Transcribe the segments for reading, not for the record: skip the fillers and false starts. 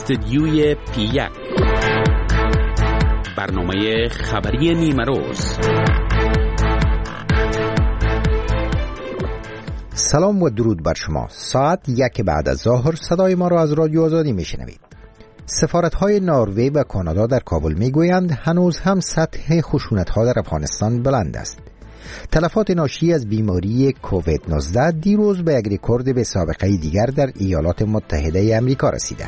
استدیوی پی1 برنامه خبری نیمه روز. سلام و درود بر شما. ساعت 1 بعد از ظهر صدای ما را از رادیو آزادی میشنوید. سفارت‌های نروژ و کانادا در کابل میگویند هنوز هم سطح خشونت‌ها در افغانستان بلند است. تلفات ناشی از بیماری کووید 19 دیروز به یک رکورد به سابقه دیگر در ایالات متحده آمریکا رسیده.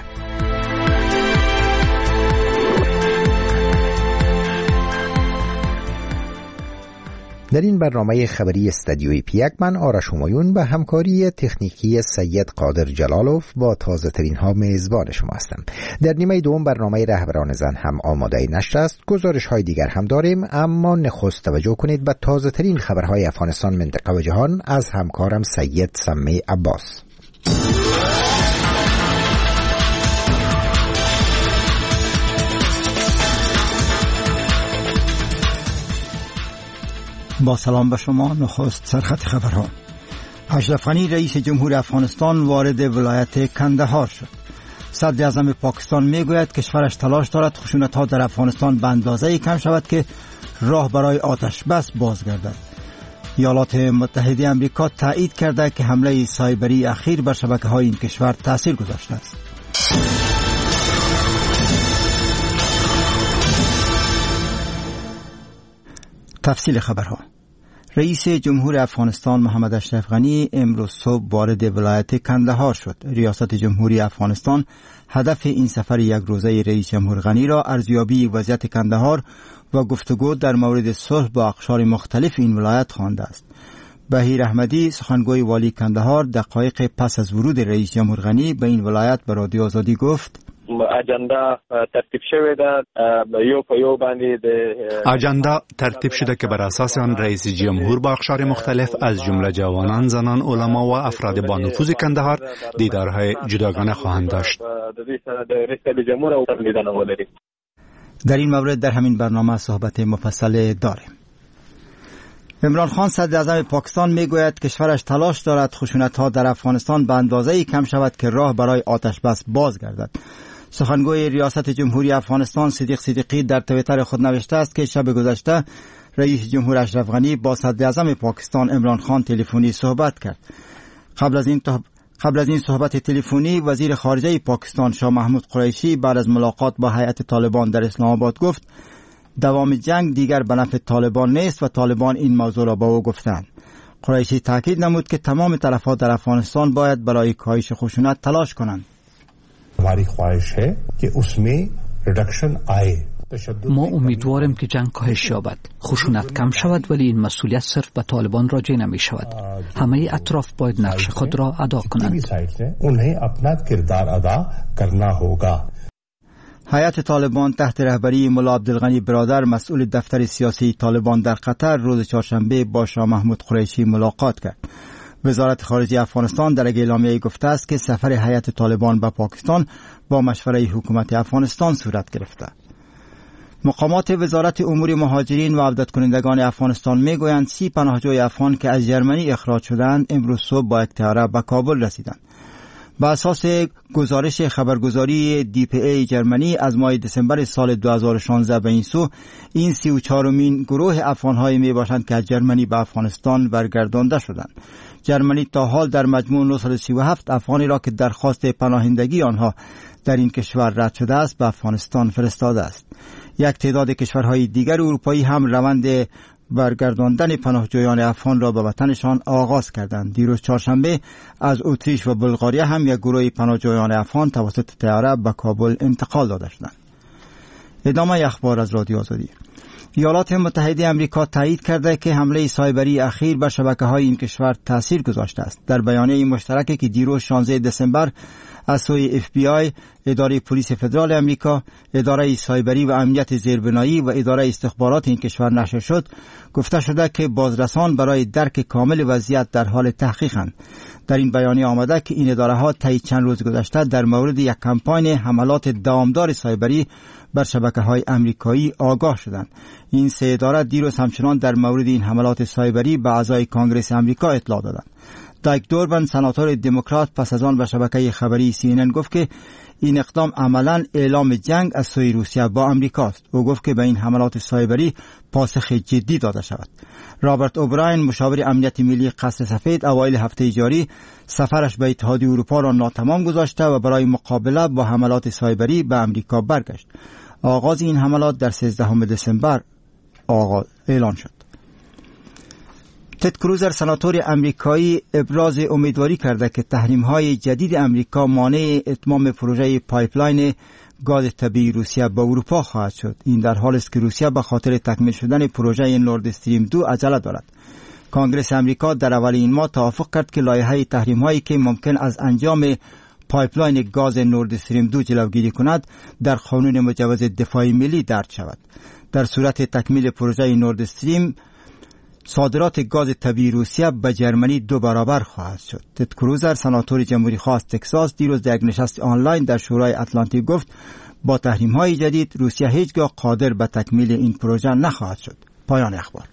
در این برنامه خبری استدیوی پی1 من آرش همایون به همکاری تکنیکی سید قادر جلالوف با تازه ترین ها میزبان شما هستم. در نیمه دوم برنامه رهبران زن هم آماده نشر است. گزارش های دیگر هم داریم، اما نخست توجه کنید به تازه ترین خبرهای افغانستان، منطقه و جهان از همکارم سید سمی عباس. با سلام به شما. نخست سرخط خبرها. اشرف غنی رئیس جمهور افغانستان وارد ولایت کندهار شد. صدر اعظم پاکستان میگوید کشورش تلاش دارد خشونت‌ها در افغانستان به اندازه‌ای کم شود که راه برای آتش بس باز گردد. ایالات متحده آمریکا تایید کرده که حمله سایبری اخیر بر شبکه‌های این کشور تاثیر گذاشته است. تفصیل خبرها. رئیس جمهور افغانستان محمد اشرف غنی امروز صبح وارد ولایت کندهار شد. ریاست جمهوری افغانستان هدف این سفر یک روزه رئیس جمهور غنی را ارزیابی وضعیت کندهار و گفتگو در مورد صلح با اقشار مختلف این ولایت خوانده است. بهیر احمدی سخنگوی والی کندهار دقایق پس از ورود رئیس جمهور غنی به این ولایت به رادیو آزادی گفت اجندا ترتیب شده که بر اساس آن رئیس جمهور با اقشار مختلف از جمله جوانان، زنان، علما و افراد با نفوذ کندهار دیدارهای جداگانه خواهند داشت. در این مورد در همین برنامه صحبت مفصل داریم. عمران خان صدر اعظم پاکستان میگوید کشورش تلاش دارد خشونت‌ها در افغانستان به اندازه‌ای کم شود که راه برای آتش بس باز گردد. سخنگوی ریاست جمهوری افغانستان صدیق صدیقی در توییتر خود نوشته است که شب گذشته رئیس جمهور اشرف غنی با صدر اعظم پاکستان عمران خان تلفنی صحبت کرد. قبل از این صحبت تلفنی وزیر خارجه پاکستان شاه محمود قریشی بعد از ملاقات با هیئت طالبان در اسلام آباد گفت دوام جنگ دیگر به نفع طالبان نیست و طالبان این موضوع را به او گفتند. قریشی تاکید نمود که تمام طرف‌ها در افغانستان باید برای کاهش خشونت تلاش کنند. हमारी ख्वाहिश है कि उसमें रिडक्शन आए. ما امیدواریم که جنگ کاهش یابد، خشونت کم شود، ولی این مسئولیت صرف به طالبان راجع نمی شود. همه اطراف باید نقش خود را ادا کنند. उन्हें अपना किरदार अदा करना होगा. هیئت طالبان تحت رهبری ملا عبدالغنی برادر مسئول دفتر سیاسی طالبان در قطر روز چهارشنبه با شاه محمود قریشی ملاقات کرد. وزارت خارجه افغانستان در اعلامیه گفته است که سفر هیئت طالبان به پاکستان با مشوره حکومت افغانستان صورت گرفته. مقامات وزارت امور مهاجرین و عودت کنندگان افغانستان میگویند 30 پناهجوی افغان که از ژرمنی اخراج شدند امروز صبح با یک طیاره به کابل رسیدند. بر اساس گزارش خبرگزاری DPA جرمنی از ماه دسامبر سال 2016 به این سو این 34مین گروه افغان‌هایی میباشند که از جرمنی به افغانستان برگردانده شدند. جرمنی تا حال در مجموع 937 افغانی را که درخواست پناهندگی آنها در این کشور رد شده است به افغانستان فرستاده است. یک تعداد کشورهای دیگر اروپایی هم روند برگرداندن پناهجویان افغان را به وطنشان آغاز کردند. دیروز چهارشنبه از اتریش و بلغاریا هم یک گروه پناهجویان افغان توسط طیاره به کابل انتقال داده شدند. ادامه اخبار از رادیو آزادی. ایالات متحده آمریکا تایید کرده که حمله سایبری اخیر بر شبکه‌های این کشور تاثیر گذاشته است. در بیانیه مشترکی که دیروز 16 دسامبر از سوی FBI، اداره پلیس فدرال آمریکا، اداره سایبری و امنیت زیربنایی و اداره استخبارات این کشور نشر شد، گفته شده که بازرسان برای درک کامل وضعیت در حال تحقیقند. در این بیانیه آمده که این اداره‌ها طی چند روز گذشته در مورد یک کمپاین حملات دوامدار سایبری بر شبکه‌های آمریکایی آگاه شدند. این سه اداره دیروز همچنان در مورد این حملات سایبری به اعضای کانگرس آمریکا اطلاع دادند. دایک دوربن سناتور دموکرات پس از آن به شبکه خبری CNN گفت که این اقدام عملاً اعلام جنگ از سوی روسیه با امریکا است. او گفت که به این حملات سایبری پاسخ جدی داده شود. رابرت اوبراین مشاور امنیت ملی قصر سفید اوایل هفته جاری سفرش به اتحادیه اروپا را ناتمام گذاشته و برای مقابله با حملات سایبری به امریکا برگشت. آغاز این حملات در 13 دسامبر اعلان شد. تد کروزر سناتور امریکایی ابراز امیدواری کرده که تحریم‌های جدید امریکا مانع اتمام پروژه پایپلاین گاز طبیعی روسیه به اروپا خواهد شد. این در حالی است که روسیه به خاطر تکمیل شدن پروژه نورد استریم 2 عجله دارد. کنگره امریکا در اول این ماه توافق کرد که لایحه تحریم‌هایی که ممکن از انجام پایپلاین گاز نورد استریم 2 جلوگیری کند در قانون مجوز دفاعی ملی درج شود. در صورت تکمیل پروژه نورد استریم صادرات گاز طبیعی روسیه به جرمنی 2 برابر خواهد شد. تد کروزر سناتور جمهوری خواه از تگزاس دیروز در یک نشست آنلاین در شورای اتلانتیک گفت با تحریم‌های جدید روسیه هیچگاه قادر به تکمیل این پروژه نخواهد شد. پایان اخبار.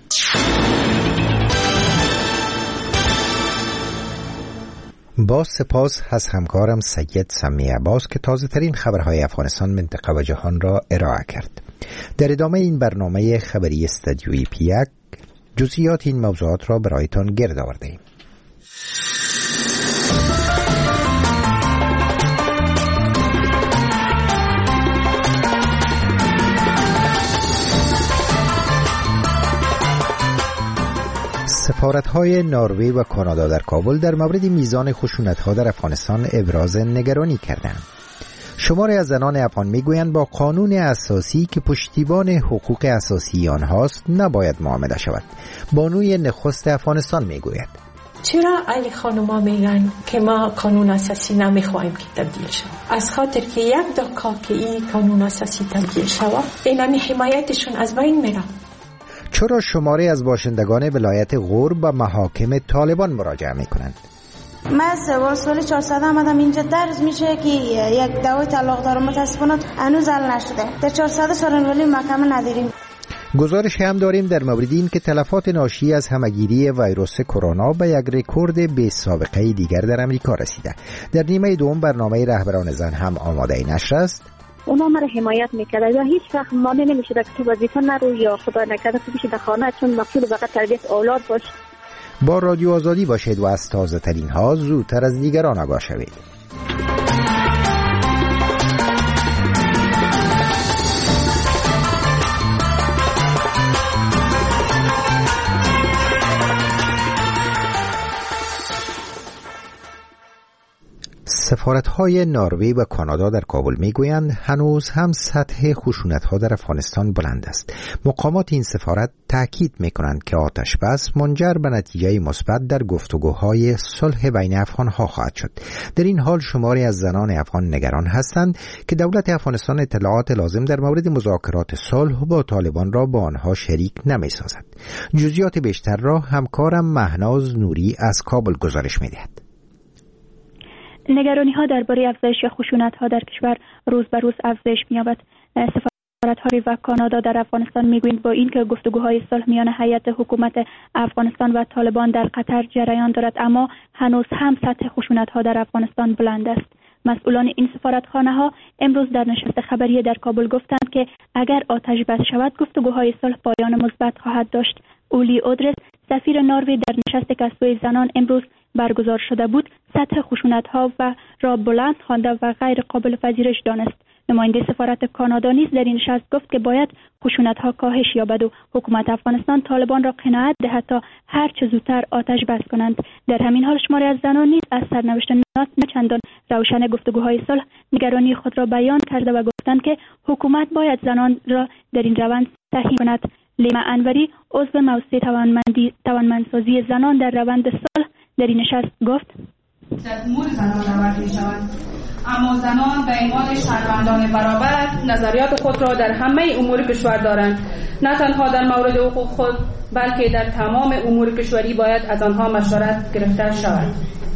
با سپاس از همکارم سید سمی عباس که تازه ترین خبرهای افغانستان، منطقه و جهان را ارائه کرد. در ادامه این برنامه خبری استدیوی پیک جزئیات این موضوعات را برایتان گرد آورده‌ایم. سفارت‌های نروژ و کانادا در کابل در مورد میزان خشونت‌ها در افغانستان ابراز نگرانی کردند. شماری از زنان افغان میگویند با قانون اساسی که پشتیبان حقوق اساسی آنهاست نباید معامله شود. بانوی نخست افغانستان میگوید چرا علی خانوما میگن که ما قانون اساسی نمیخوایم که تبدیل شود؟ از خاطر که یک دکا که این قانون اساسی تبدیل شود اینمی حمایتشون از بین میره. چرا شماری از باشندگان ولایت غور به محاکم طالبان مراجعه میکنند؟ من سال 400 آمدم اینجا، درس میشه که یک دعوای طلاق دارم، متاسفانه هنوز حل نشده. در 400 سال ولی محکمه نداریم. گزارش هم داریم در مورد این که تلفات ناشی از همهگیری ویروس کرونا به یک رکورد بی سابقه دیگر در امریکا رسیده. در نیمه دوم برنامه رهبران زن هم آماده نشر است. اونا مرا حمایت میکرد و هیچ وقت مانع نمیشد که تو وظیفه نرو یا خدا نکرده تو بشی در خانه، چون مسئول فقط تربیت اولاد باش. با رادیو آزادی باشید و از تازه ترین ها زودتر از دیگران آگاه شوید. سفارت‌های نروژ و کانادا در کابل میگویند هنوز هم سطح خشونت‌ها در افغانستان بلند است. مقامات این سفارت تاکید می‌کنند که آتش بس منجر به نتیجه مثبت در گفتگوهای صلح بین افغان‌ها خواهد شد. در این حال شماری از زنان افغان نگران هستند که دولت افغانستان اطلاعات لازم در مورد مذاکرات صلح با طالبان را با آنها شریک نمی‌سازد. جزئیات بیشتر را همکارم مهناز نوری از کابل گزارش می‌دهد. نگرانی‌ها درباره افزایش خشونت‌ها در کشور روز به روز افزایش می‌یابد. سفارت‌های و کانادا در افغانستان می‌گویند با اینکه گفتگوهای صلح میان هیئت حکومت افغانستان و طالبان در قطر جریان دارد، اما هنوز هم سطح خشونت‌ها در افغانستان بلند است. مسئولان این سفارتخانه‌ها امروز در نشست خبری در کابل گفتند که اگر آتش بس شود گفتگوهای صلح پایان مثبت خواهد داشت. اولی اودرس سفیر نروژ در نشست که از سوی زنان امروز برگزار شده بود سطح خشونت‌ها و را بلند خوانده و غیر قابل پذیرش دانست. نماینده سفارت کانادا نیز در این نشست گفت که باید خشونت‌ها کاهش یابد و حکومت افغانستان طالبان را قناعت دهد تا هر چه زودتر آتش بس کنند. در همین حال شماری از زنان نیز از سرنوشت نچندان روشن گفتگوهای صلح نگرانی خود را بیان کرده و گفتند که حکومت باید زنان را در این روند تحریک کند. لیما انوری عضو موسسه توانمندسازی زنان در روند صلح در این نشست گفت امور زنان نورد می شوند، اما زنان به عنوان شهروندان برابر نظریات خود را در همه امور کشور دارند. نه تنها در مورد حقوق خود بلکه در تمام امور کشوری باید از آنها مشورت گرفته شود.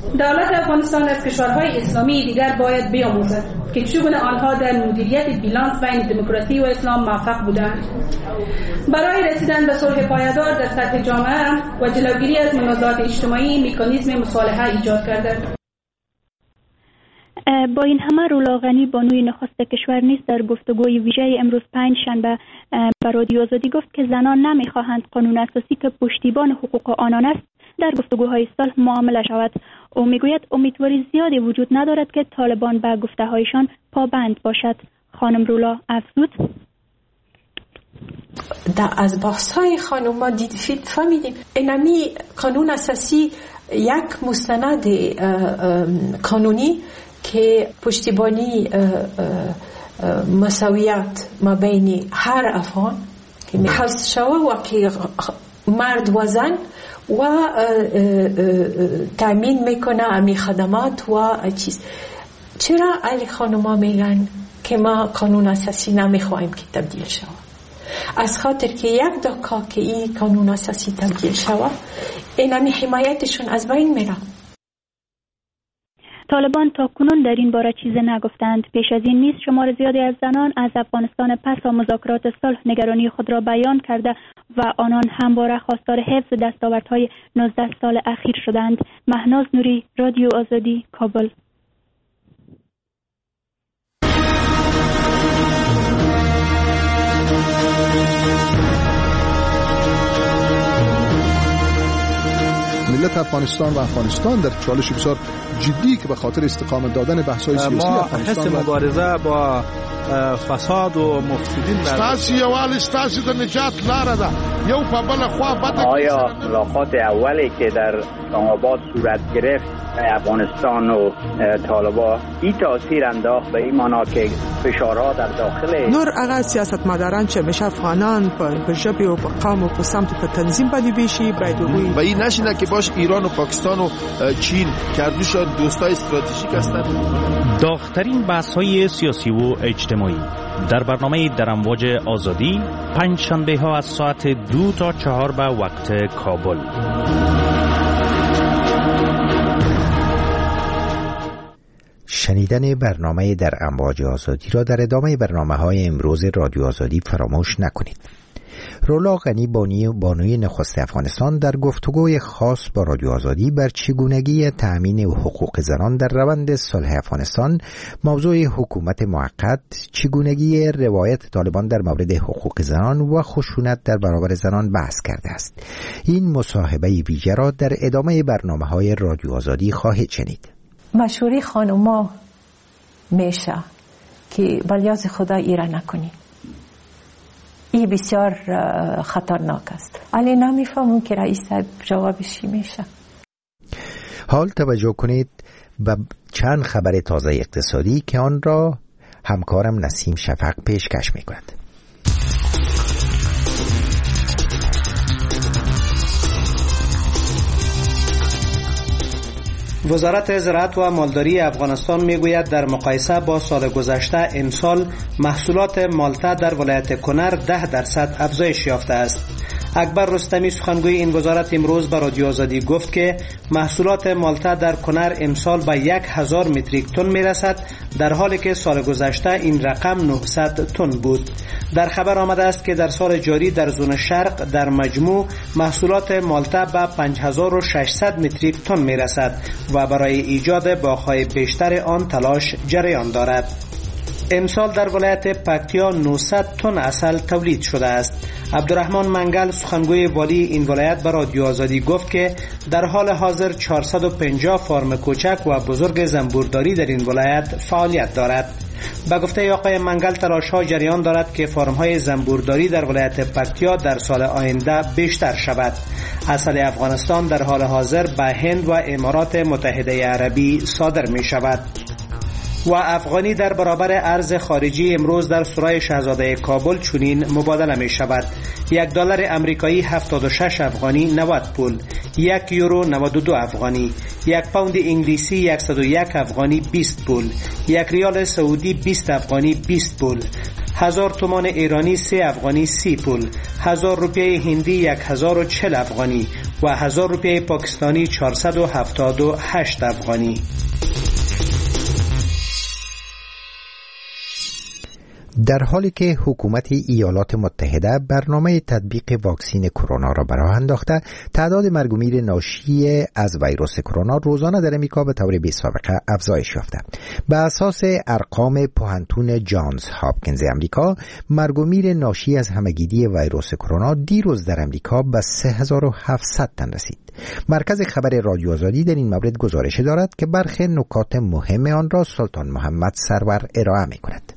دولت افغانستان از کشورهای اسلامی دیگر باید بیاموزد که چگونه آنها در مدیریت بیلانس بین دموکراسی و اسلام موفق بودند. برای رسیدن به صلح پایدار در سطح جامعه و جلوگیری از منازعات اجتماعی مکانیزم مصالحه ایجاد کردند. با این همه رولا غنی بانوی نخست کشور نیز در گفتگوی ویژه امروز پنجشنبه به رادیو آزادی گفت که زنان نمیخواهند قانون اساسی که پشتیبان حقوق آنان است در گفتگوهای صلح معامله شود. او میگوید امیدواری زیادی وجود ندارد که طالبان به گفته‌هایشان پابند باشد. خانم رولا افزود: از بحث‌های خانم ما فهمیدیم اینمی قانون اساسی یک مستند قانونی که پشتیبانی مساویت ما بین هر افغان که حفظ شود و که مرد و زن و تامین میکنه امی خدمات و چیز. چرا علی خانوما میگن که ما قانون اساسی نمیخوایم که تبدیل شود؟ از خاطر که یک دکا که این قانون اساسی تبدیل شود اینمی حمایتشون از بین میره. طالبان تا کنون در این باره چیزی نگفتند. پیش از این نیز شمار زیادی از زنان از افغانستان پس از مذاکرات صلح نگرانی خود را بیان کرده و آنان همواره خواستار حفظ دستاوردهای 19 سال اخیر شدند. مهناز نوری، رادیو آزادی، کابل. ملت افغانستان و افغانستان در چالش بسیار جدی که به خاطر استقامت دادن بحث‌های سیاسی افغانستان حس مبارزه با فساد و مفسدین ستاسي یوال ستاسي د نجات لاره ده یو په بل خوا بده. آیا ملاقات اولی که در اسلام آباد صورت گرفت افغانستان و طالبان این تاثیر انداخت به این معنا که فشارها در داخل نور هغه سیاستمداران چې مشه افغانان په ژبه او قوم او په سمت په تنظیم باندې بشي باید و این نشینه که باش ایران و پاکستان و چین کردوشان دوستای استراتژیک هستند. داغ‌ترین بحث‌های سیاسی و اجتماعی در برنامه در امواج آزادی پنج شنبه ها از ساعت 2 تا 4 به وقت کابل. شنیدن برنامه در امواج آزادی را در ادامه برنامه‌های امروز رادیو آزادی فراموش نکنید. رولا غنی بانوی نخست افغانستان در گفتگوی خاص با رادیو آزادی بر چگونگی تأمین حقوق زنان در روند صلح افغانستان، موضوع حکومت موقت، چگونگی روایت طالبان در مورد حقوق زنان و خشونت در برابر زنان بحث کرده است. این مصاحبه ویژه را در ادامه برنامه‌های رادیو آزادی خواهید شنید. مشوره خانوما میشه که بلیاز خدا ایره نکنی. این بسیار خطرناک است. علی نمیفهمون که رئیس صاحب جوابش چی میشه. حال توجه کنید به چند خبر تازه اقتصادی که آن را همکارم نسیم شفق پیشکش میکند. وزارت زراعت و مالداری افغانستان میگوید در مقایسه با سال گذشته امسال محصولات مالته در ولایت کنر 10% افزایش یافته است. اکبر رستمی سخنگوی این وزارت امروز به رادیو آزادی گفت که محصولات مالته در کنر امسال به 1000 متریک تن میرسد، در حالی که سال گذشته این رقم 900 تن بود. در خبر آمده است که در سال جاری در زون شرق در مجموع محصولات مالته به 5600 متریک تن میرسد و برای ایجاد باغ‌های بیشتر آن تلاش جریان دارد. امسال در ولایت پکتیا 900 تن عسل تولید شده است. عبدالرحمن منگل سخنگوی والی این ولایت به رادیو آزادی گفت که در حال حاضر 450 فارم کوچک و بزرگ زنبورداری در این ولایت فعالیت دارد. به گفته آقای منگل تلاش‌ها جریان دارد که فارم‌های زنبورداری در ولایت پکتیا در سال آینده بیشتر شود. عسل افغانستان در حال حاضر به هند و امارات متحده عربی صادر می شود. و افغانی در برابر ارز خارجی امروز در سرای شاهزاده کابل چنین مبادله می شود: $1 امریکایی 76 افغانی 90 پول، 1 یورو 92 افغانی، 1 پوند انگلیسی 101 افغانی 20 پول، 1 ریال سعودی 20 افغانی 20 پول، 1000 تومان ایرانی 3 افغانی 30 پول، 1000 روپیه هندی 1040 افغانی و 1000 روپیه پاکستانی 478 افغانی. در حالی که حکومت ایالات متحده برنامه تطبیق واکسین کرونا را به راه انداخته، تعداد مرگ و میر ناشی از ویروس کرونا روزانه در امریکا به طور بی‌سابقه افزایش یافته. به اساس ارقام پوهنتون جانز هاپکینز امریکا، مرگ و میر ناشی از همه‌گیری ویروس کرونا دیروز در امریکا به 3700 تن رسید. مرکز خبر رادیو آزادی در این مورد گزارش دارد که برخی نکات مهم آن را سلطان محمد سرور ارائه می‌کند.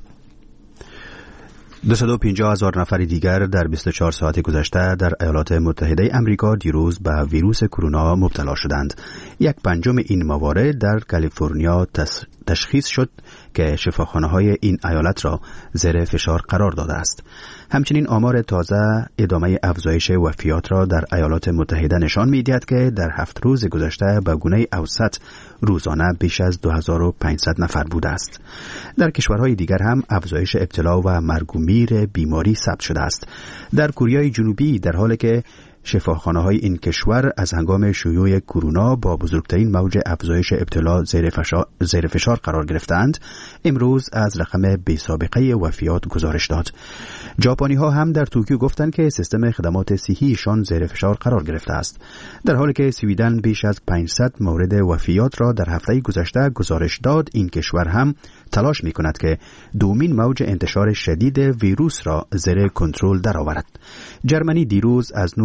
250,000 نفر دیگر در 24 ساعت گذشته در ایالات متحده امریکا دیروز به ویروس کرونا مبتلا شدند. 1/5 این موارد در کالیفرنیا تشخیص شد که شفاخانه‌های این ایالت را زیر فشار قرار داده است. همچنین آمار تازه ادامه افزایش وفیات را در ایالات متحده نشان می‌دهد که در 7 روز گذشته به گونه اوسط روزانه بیش از 2500 نفر بوده است. در کشورهای دیگر هم افزایش ابتلا و مرگ و میر بیماری ثبت شده است. در کره جنوبی در حالی که شفاخانه‌های این کشور از هنگام شیوع کرونا با بزرگترین موج افزایش ابتلا زیر فشار قرار گرفتند، امروز از رقم بی‌سابقه وفیات گزارش داد. ژاپنی‌ها هم در توکیو گفتند که سیستم خدمات صحیشان زیر فشار قرار گرفته است، در حالی که سویدن بیش از 500 مورد وفیات را در هفته گذشته گزارش داد. این کشور هم تلاش می‌کند که دومین موج انتشار شدید ویروس را زیر کنترل درآورد. جرمنی دیروز از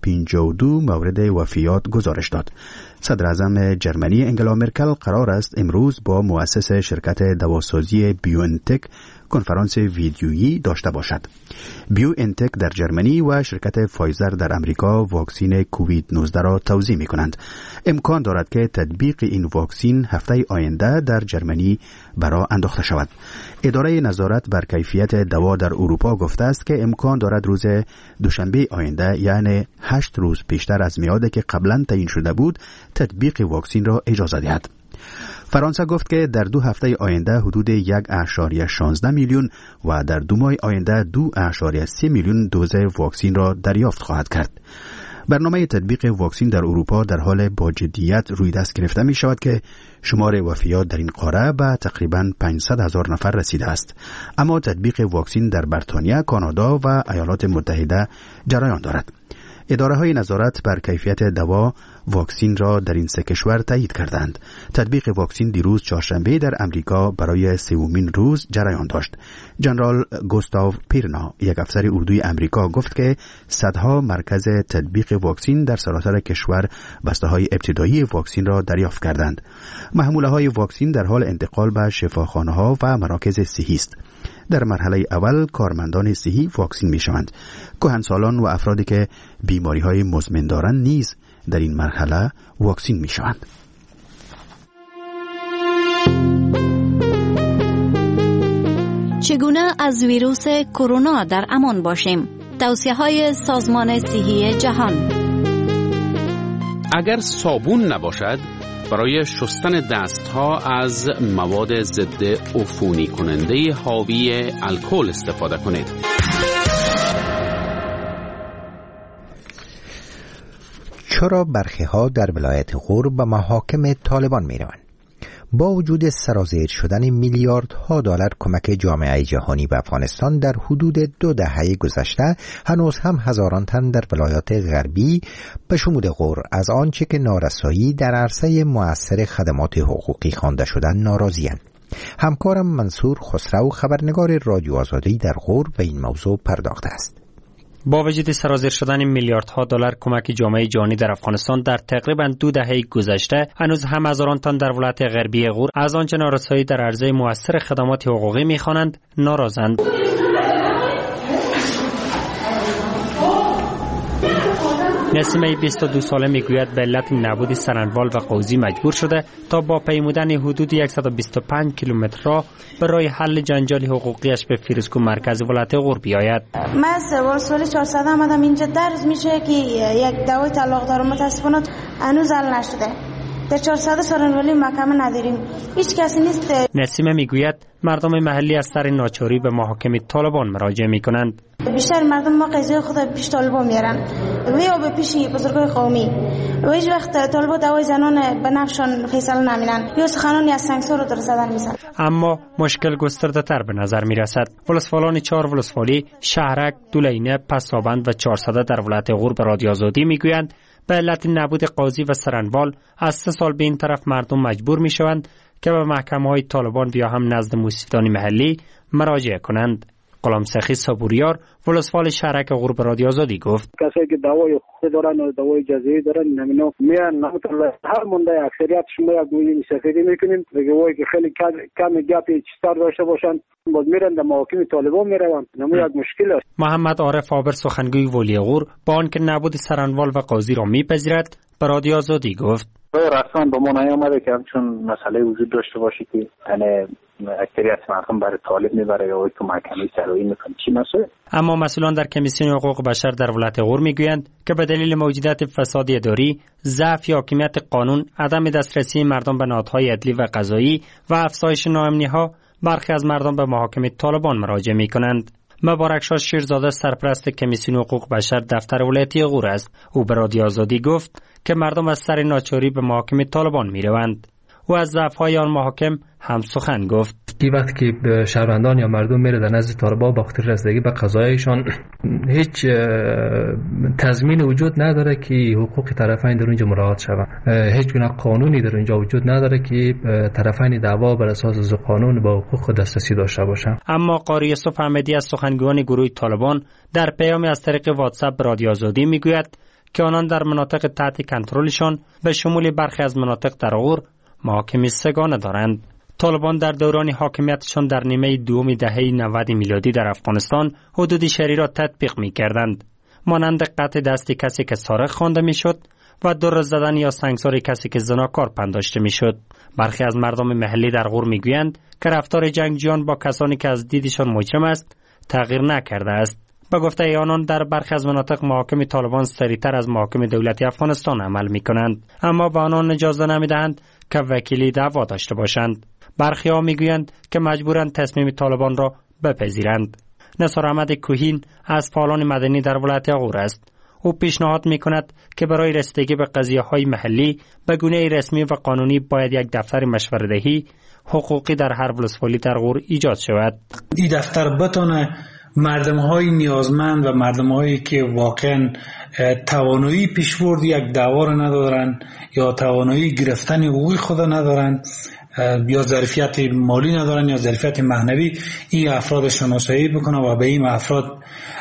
952 مورد وفیات گزارش داد. صدر اعظم جرمنی انگلا مرکل قرار است امروز با مؤسس شرکت دواسازی بیوانتک کنفرانس ویدیویی داشته باشد. بیوانتک در جرمنی و شرکت فایزر در امریکا واکسین کووید 19 را توزیع می کنند. امکان دارد که تطبیق این واکسین هفته آینده در جرمنی برای انداخته شود. اداره نظارت بر کیفیت دوا در اروپا گفته است که امکان دارد روز دوشنبه آینده، یعنی 8 روز پیشتر از میعادی که قبلا تعیین شده بود، تطبیق واکسین را اجازه دهد. فرانسه گفت که در 2 هفته آینده حدود 1.16 میلیون و در 2 ماه آینده 2.3 میلیون دوز واکسین را دریافت خواهد کرد. برنامه تطبیق واکسین در اروپا در حال با جدیت روی دست گرفته می شود که شمار وفیات در این قاره به تقریباً 500,000 نفر رسیده است. اما تطبیق واکسین در بریتانیا، کانادا و ایالات متحده جریان دارد. اداره‌های نظارت بر کیفیت دوا واکسین را در این 3 کشور تایید کردند. تطبیق واکسین دیروز چهارشنبه در امریکا برای 3مین روز جریان داشت. جنرال گوستاو پیرنا، یک افسر اردوی امریکا، گفت که صدها مرکز تطبیق واکسین در سراسر کشور بسته‌های ابتدایی واکسین را دریافت کردند. محموله‌های واکسین در حال انتقال به شفاخانه‌ها و مراکز صحی است. در مرحله اول کارمندان صحی واکسین می شوند. کهنسالان و افرادی که بیماری های مزمن دارند نیز در این مرحله واکسین می شوند. چگونه از ویروس کرونا در امان باشیم؟ توصیه های سازمان صحی جهان. اگر صابون نباشد، برای شستن دستها از مواد ضد عفونی کننده حاوی الکل استفاده کنید. چرا برخی‌ها در ولایت غور به محاکم طالبان می‌روند؟ با وجود سرازیر شدن میلیاردها دلار کمک جامعه جهانی به افغانستان در حدود 2 دهه گذشته، هنوز هم هزاران تن در ولایات غربی به شمول غور از آنچه که نارسایی در عرصه مؤثر خدمات حقوقی خوانده شدن ناراضی‌اند. همکارم منصور خسرو، خبرنگار رادیو آزادی در غور، به این موضوع پرداخته است. با وجود سرازیر شدن میلیاردها دلار کمک جامعه جهانی در افغانستان در تقریباً 2 دهه گذشته، هنوز هم هزاران تن در ولایت غربی غور از آنچه نارسایی در عرصه مؤثر خدمات حقوقی می‌خوانند ناراضند. نسیمه 22 ساله میگوید به علت نبود سرنوال و قوزی مجبور شده تا با پیمودن حدود 125 کیلومتر را برای حل جنجال حقوقیش به فیروزکوه مرکز ولایت غور بیاید. من سال 400 آمدم اینجا درس میشه که یک دعوای طلاق دارم، متاسفانه هنوز حل نشده. در 400 سارنولی محکمه نداریم، هیچ کسی نیست. نسیمه میگوید مردم محلی از سر ناچاری به محاکم طالبان مراجعه میکنند. بیشتر مردم ما قضیه خود پیش طالبان میارن و یا به پیش بزرگای قومی و هیچ وقت طالبان دوای زنان به نفشان فیصله نمینن یا سخنانی از سنگسور رو در زدن میزن. اما مشکل گسترده تر به نظر میرسد. ولسوالان 4 ولسوالی، شهرک، دولینه، پسابند و 400 در ولایت غور به رادیو آزادی میگویند به علت نبود قاضی و سرنوال از 3 سال به این طرف مردم مجبور میشوند که به محکمه‌های طالبان یا هم نزد موسفیدان محلی مراجعه کنند. غلام سخی صبوریار ولسوال شهرک غور به رادیو آزادی گفت کسایی که دعوای حقوقی دارن و دعوای جزایی دارن نمینا میان نمیتونه هر مونده اکثریت شما یک گویی سفیدی میکنیم بگویی که خیلی کم گپی چیزتر داشته باشن باز میرن در محاکم طالبان میروند. نمو یک مشکل است. محمد عارف آبر سخنگوی ولی غور با آنکه نبود سرانوال و قاضی را میپذیرد به رادیو آزادی گفت رسما به ما نیامده که همچون مسئله وجود داشته باشه که یعنی اکثریت مردم برای طالب میبره یا که محکمه سرایی میکنه چی مسئله. اما مسئولان در کمیسیون حقوق بشر در ولایت غور میگویند که به دلیل موجودیت فساد اداری، ضعف حاکمیت قانون، عدم دسترسی مردم به نهادهای عدلی و قضایی و افزایش ناامنی‌ها برخی از مردم به محاکم طالبان مراجعه میکنند. مبارک شاه شیرزاده سرپرست کمیسیون حقوق بشر دفتر ولایتی غور است. او به رادیو آزادی گفت که مردم از سر ناچاری به محاکم طالبان میروند. او از ضعف‌های آن محاکم هم سخن گفت. این وقت که شهروندان یا مردم میره در نزد طالبان با خاطر رسیدگی به قضایشان هیچ تضمین وجود نداره که حقوق طرفین در اونجا مراعات شود. هیچ گونه قانونی در اونجا وجود نداره که طرفین دعوا بر اساس قانون با حقوق دسترسی داشته باشند. اما قاری یوسف احمدی از سخنگویان گروه طالبان در پیامی از طریق واتساپ به رادیو آزادی میگوید که آنان در مناطق تحت کنترلشان به شمول برخی از مناطق در غور محاکم سگانه دارند. طالبان در دوران حاکمیتشان در نیمه دوم دهه 90 میلادی در افغانستان حدود شهری را تطبیق می‌کردند، مانند قطع دست کسی که سارق خوانده میشد و دور زدن یا سنگسار کسی که زناکار پنداشته میشد. برخی از مردم محلی در غور میگویند که رفتار جنگجویان با کسانی که از دیدشان مجرم است تغییر نکرده است. به گفته آنان در برخی از مناطق محاکم طالبان سریعتر از محاکم دولتی افغانستان عمل می‌کنند، اما به آنان اجازه نمی‌دهند که وکیلی دعوا داشته باشند. برخی ها میگویند که مجبورند تصمیم طالبان را بپذیرند. نثار احمد کوهین از فعالان مدنی در ولایت غور است. او پیشنهاد میکند که برای رسیدگی به قضیه‌های محلی به گونه رسمی و قانونی باید یک دفتر مشوره‌دهی حقوقی در هر ولسوالی در غور ایجاد شود. این دفتر بتونه مردم‌های نیازمند و مردم‌هایی که واقعاً توانایی پیشبرد یک دعوا را ندارند یا توانایی گرفتن حقوق خود ندارند یا ظرفیت مالی ندارن یا ظرفیت معنوی، این افراد شناسایی بکنه و به این افراد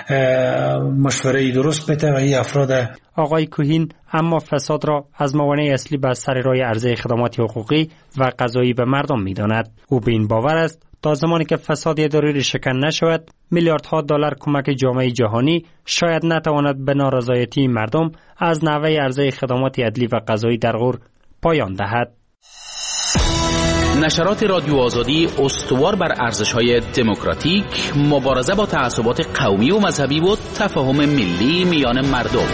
مشوره درست بده و این افراد. آقای کوهین اما فساد را از موانع اصلی بر سر راه عرضه خدمات حقوقی و قضایی به مردم می‌داند. او به این باور است تا زمانی که فساد اداری ریشه‌کن نشود، میلیاردها دلار کمک جامعه جهانی شاید نتواند به نارضایتی مردم از نحوه عرضه خدمات عدلی و قضایی در غور پایان دهد. نشرات رادیو آزادی استوار بر ارزش‌های دموکراتیک، مبارزه با تعصبات قومی و مذهبی و تفاهم ملی میان مردم.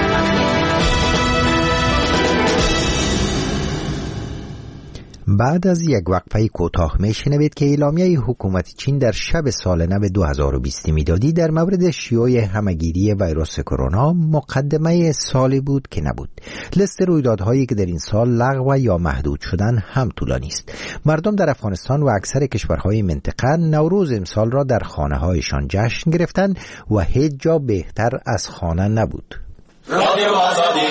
بعد از یک وقفه کوتاه میشنوید که اعلامیه حکومت چین در شب سال نو 2020 میلادی در مورد شیوع همه‌گیری ویروس کرونا مقدمه سالی بود که نبود. لیست رویدادهایی که در این سال لغو یا محدود شدن هم طولانی است. مردم در افغانستان و اکثر کشورهای منطقه نوروز امسال را در خانه‌هایشان جشن گرفتند و هیچ جا بهتر از خانه نبود. رادیو آزادی.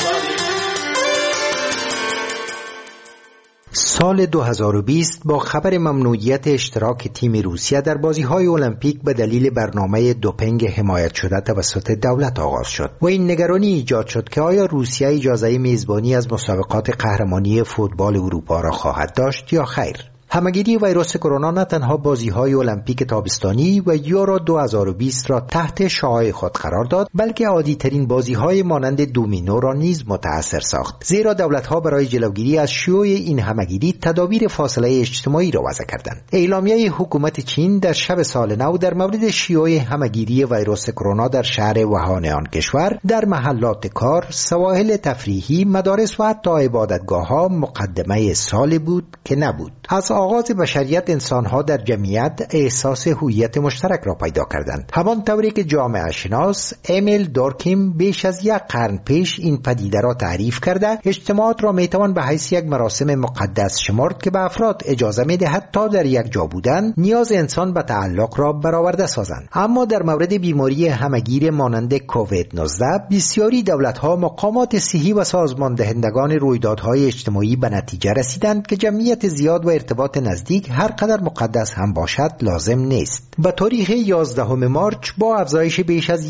سال 2020 با خبر ممنوعیت اشتراک تیم روسیه در بازی‌های المپیک به دلیل برنامه دوپینگ حمایت شده توسط دولت آغاز شد و این نگرانی ایجاد شد که آیا روسیه اجازه میزبانی از مسابقات قهرمانی فوتبال اروپا را خواهد داشت یا خیر. همهگیری ویروس کرونا نه تنها بازی‌های المپیک تابستانی و یورو 2020 را تحت شعاع خود قرار داد، بلکه عادی‌ترین بازی‌های مانند دومینو را نیز متأثر ساخت، زیرا دولت‌ها برای جلوگیری از شیوع این همهگیری تدابیر فاصله اجتماعی را وضع کردند. اعلامیه حکومت چین در شب سال نو در مورد شیوع همهگیری ویروس کرونا در شهر ووهان آن کشور، در محلات کار، سواحل تفریحی، مدارس و حتی عبادتگاه‌ها مقدمه سالی بود که نبود. از آغاز بشریت انسان‌ها در جمعیت احساس هویت مشترک را پیدا کردند، همان طوری که جامعه شناس امیل دورکیم بیش از 1 قرن پیش این پدیده را تعریف کرده اجتماعات را میتوان به حیث یک مراسم مقدس شمرد که به افراد اجازه می‌دهد تا در یک جا بودن نیاز انسان به تعلق را برآورده سازند. اما در مورد بیماری همهگیر مانند کووید 19 بسیاری دولت‌ها، مقامات صحی و سازماندهندگان رویدادهای اجتماعی به نتیجه رسیدند که جمعیت زیاد و ارتباط نزدیک هر قدر مقدس هم باشد لازم نیست. به تاریخ 11 مارچ با افزایش بیش از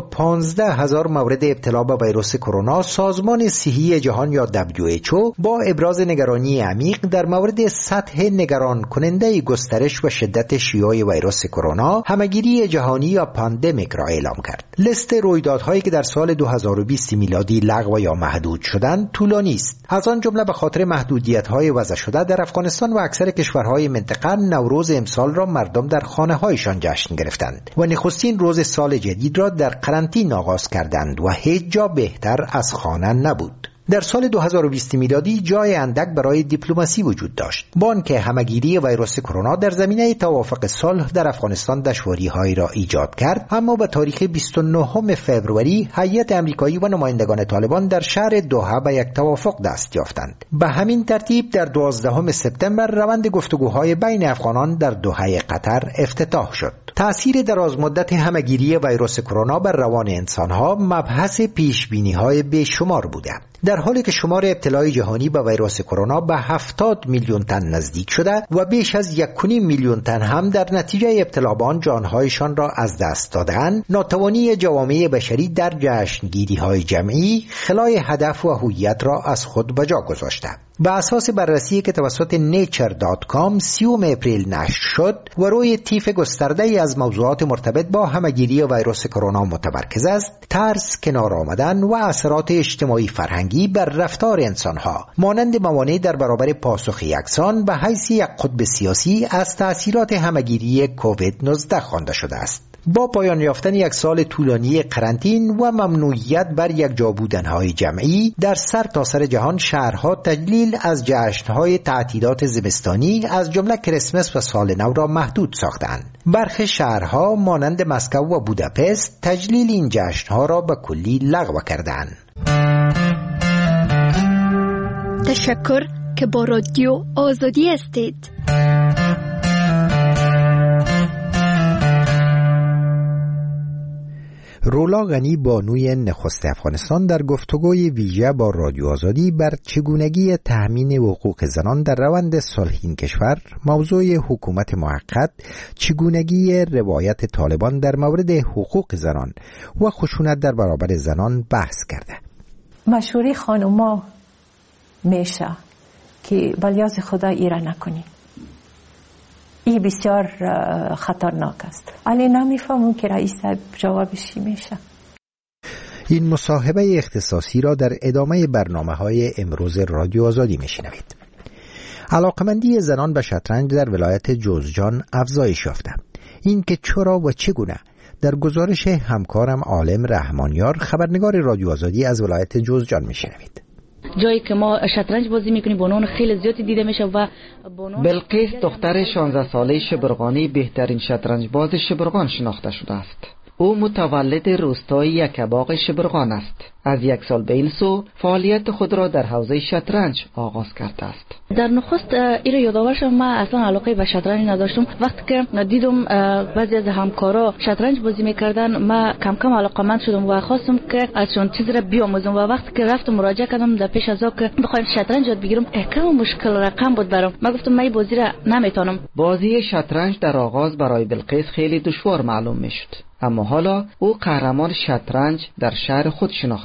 115,000 مورد ابتلا به ویروس کرونا، سازمان صحی جهان یا WHO با ابراز نگرانی عمیق در مورد سطح نگران کننده گسترش و شدت شیوع ویروس کرونا، همهگیری جهانی یا پاندمیک را اعلام کرد. لیست رویدادهایی که در سال 2020 میلادی لغو یا محدود شدند طولانی است. از آن جمله به خاطر محدودیت‌های وضع شده در افغانستان و اکثر کشورهای منطقه، نوروز امسال را مردم در خانه‌هایشان جشن گرفتند و نخستین روز سال جدید را در قرنطینه آغاز کردند و هیچ جا بهتر از خانه نبود. در سال 2020 میلادی جای اندک برای دیپلماسی وجود داشت، با آنکه همهگیری ویروس کرونا در زمینه توافق صلح در افغانستان دشواری‌هایی را ایجاد کرد، اما به تاریخ 29 فوریه هیئت آمریکایی و نمایندگان طالبان در شهر دوحه به یک توافق دست یافتند. به همین ترتیب در 12 سپتامبر روند گفتگوهای بین افغانان در دوحه قطر افتتاح شد. تأثیر درازمدت همهگیری ویروس کرونا بر روان انسانها مبحث پیشبینی‌های بیشمار بوده. در حالی که شمار ابتلای جهانی به ویروس کرونا به 70 میلیون تن نزدیک شده و بیش از 1.5 میلیون تن هم در نتیجه ابتلا به آن جانهایشان را از دست دادند، ناتوانی جوامع بشری در جشنگیری‌های جمعی خلای هدف و هویت را از خود به جا گذاشته. به اساس بررسی که توسط nature.com 30 اپریل نشر شد و روی طیف گسترده‌ای از موضوعات مرتبط با همهگیری ویروس کرونا متمرکز است، ترس، کنار آمدن و اثرات اجتماعی فرهنگی بر رفتار انسانها مانند موانع در برابر پاسخ یکسان به حیث یک قطب سیاسی از تأثیرات همهگیری کووید 19 خوانده شده است. با پایان یافتن یک سال طولانی قرنطین و ممنوعیت بر یک جا بودن‌های جمعی در سر تا سر جهان، شهرها تجلیل از جشن‌های تعطیلات زمستانی از جمله کریسمس و سال نو را محدود ساختند. برخی شهرها مانند مسکو و بوداپست تجلیل این جشن‌ها را به کلی لغو کردند. تشکر که با رادیو آزادی هستید. رولا غنی بانوی نخست افغانستان در گفتگوی ویژه با رادیو آزادی بر چگونگی تأمین حقوق زنان در روند صلح این کشور، موضوع حکومت موقت، چگونگی روایت طالبان در مورد حقوق زنان و خشونت در برابر زنان بحث کرده. مشوره خانوما میشه که بلیاز خدا ایره نکنی، این بسیار خطرناک است. علی نمیفهمم که رئیس جوابش میشه. این مصاحبه اختصاصی را در ادامه برنامه‌های امروز رادیو آزادی میشنوید. علاقمندی زنان به شطرنج در ولایت جوزجان افزایش یافته. این که چرا و چگونه، در گزارش همکارم عالم رحمانیار، خبرنگار رادیو آزادی از ولایت جوزجان میشنوید. جایی که ما شطرنج بازی میکنیم بانوان خیلی زیادی دیده میشه و بلقیس دختر 16 ساله شبرغانی بهترین شطرنج باز شبرغان شناخته شده است. او متولد روستای یکباغ شبرغان است. از یک سال به این سو فعالیت خود را در حوزه شطرنج آغاز کرده است. در نخست این را یادآور شدم، من اصلا علاقه به شطرنج نداشتم. وقتی که دیدم بعضی از همکارا شطرنج بازی میکردن، من کم کم علاقه‌مند شدم و خواستم که ازشون چیزی را بیاموزم و وقتی که رفتم مراجعه کردم در پیش از که بخوایم شطرنج یاد بگیرم، کم مشکل رقم بود برام. من گفتم من این بازی را نمیتونم. بازی شطرنج در آغاز برای بلقیس خیلی دشوار معلوم میشد، اما حالا او قهرمان شطرنج در شهر خود شناخته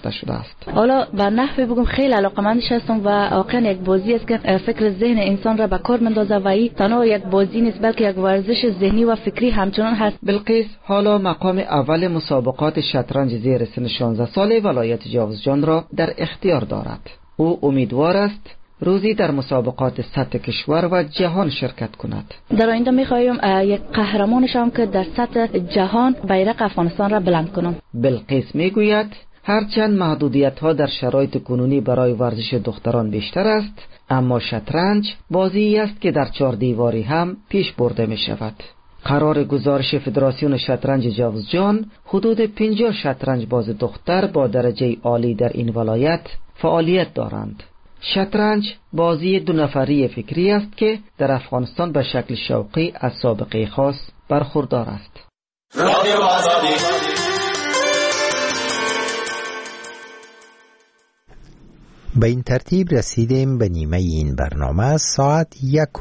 شناخته شده است. حالا به نحوی بگم خیلی علاقمندش هستم و واقعا یک بازی است که فکر ذهن انسان را به کار میندازه و این تنها یک بازی نیست بلکه یک ورزش ذهنی و فکری همچنان هست. بلقیس حالا مقام اول مسابقات شطرنج زیر سن 16 ساله ولایت جاوزجان را در اختیار دارد. او امیدوار است روزی در مسابقات سطح کشور و جهان شرکت کند. در آینده می‌خوایم یک قهرمان شوم که در سطح جهان بیرق افغانستان را بلند کنم. بلقیس میگوید هرچند محدودیت‌ها در شرایط کنونی برای ورزش دختران بیشتر است، اما شطرنج بازی است که در 4 دیواری هم پیش برده می‌شود. قرار گزارش فدراسیون شطرنج جاوزجان حدود 50 شطرنج باز دختر با درجه عالی در این ولایت فعالیت دارند. شطرنج بازی 2 نفری فکری است که در افغانستان به شکل شوقی از سابقه خاص برخوردار است. به این ترتیب رسیدیم به نیمه این برنامه. ساعت